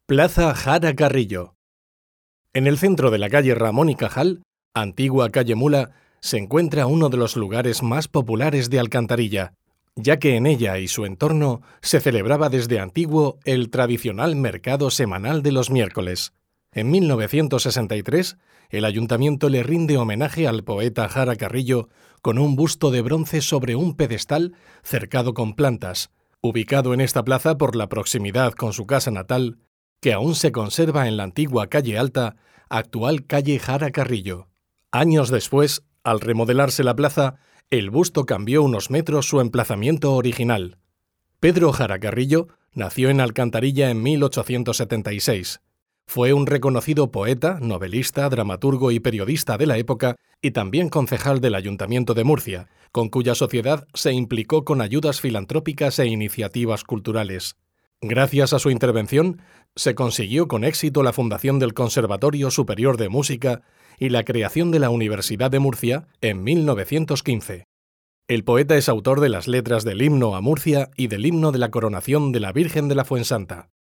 Plaza Jara Carrillo. En el centro de la calle Ramón y Cajal, antigua calle Mula, se encuentra uno de los lugares más populares de Alcantarilla, ya que en ella y su entorno se celebraba desde antiguo el tradicional mercado semanal de los miércoles. En 1963, el ayuntamiento le rinde homenaje al poeta Jara Carrillo con un busto de bronce sobre un pedestal cercado con plantas, ubicado en esta plaza por la proximidad con su casa natal, que aún se conserva en la antigua calle Alta, actual calle Jara Carrillo. Años después, al remodelarse la plaza, el busto cambió unos metros su emplazamiento original. Pedro Jara Carrillo nació en Alcantarilla en 1876. Fue un reconocido poeta, novelista, dramaturgo y periodista de la época y también concejal del Ayuntamiento de Murcia, con cuya sociedad se implicó con ayudas filantrópicas e iniciativas culturales. Gracias a su intervención, se consiguió con éxito la fundación del Conservatorio Superior de Música y la creación de la Universidad de Murcia en 1915. El poeta es autor de las letras del himno a Murcia y del himno de la coronación de la Virgen de la Fuensanta.